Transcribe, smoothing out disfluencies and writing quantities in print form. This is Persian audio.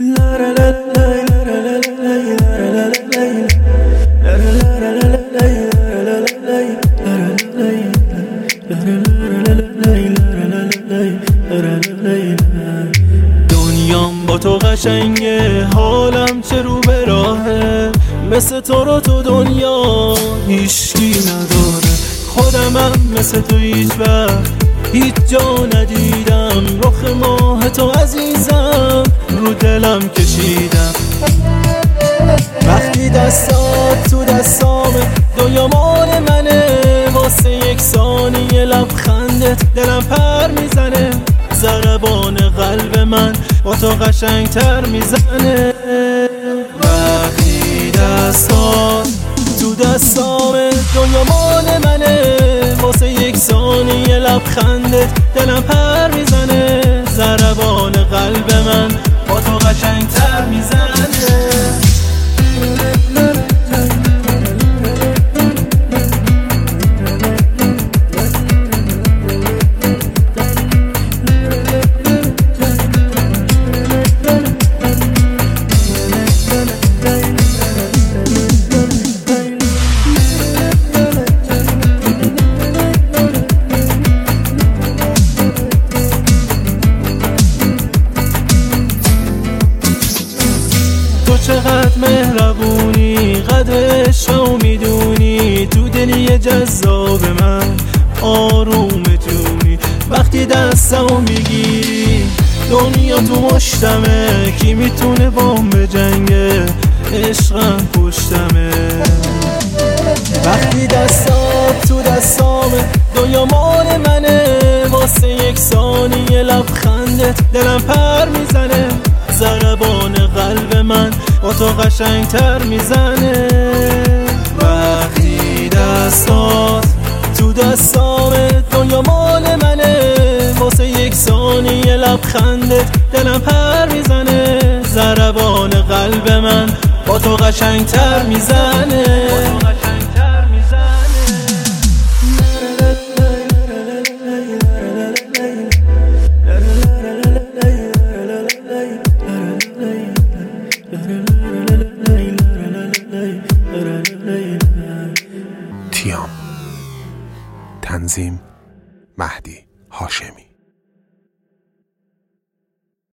دنیام با تو قشنگه، حالم چه رو به راهه، مثل تو رو تو دنیا هیچکی نداره. خودمم مثل تو هیچ وقت هیچ جا ندیدم، رخ ماه تو عزیزم رو دلم کشیدم. وقتی دستات تو دستامه، دنیا مال منه، واسه یک ثانیه لبخندت دلم پر میزنه، ضربان قلب من با تو قشنگتر میزنه. وقتی دستات تو دستامه، دنیا مال منه، واسه یک ثانیه لبخندت دلم پر میزنه، ضربان قلب من با تو قشنگتر میزنه. تو چقدر مهربونی، قدرشو میدونی، تو دلی جذاب من آروم جونی. وقتی دستمو میگیری دنیا تو مشتمه، کی میتونه بام بجنگه، عشقم پشتمه. وقتی دستات تو دستامه، دنیا مال منه، واسه یک ثانیه لبخندت دلم پر میزنه، ضربان قلب من با تو قشنگتر میزنه. وقتی دستات تو دستامه، دنیا مال منه، واسه یک ثانیه لبخندت دلم پر میزنه، ضربان قلب من با تو قشنگتر میزنه. تیام تنظیم مهدی.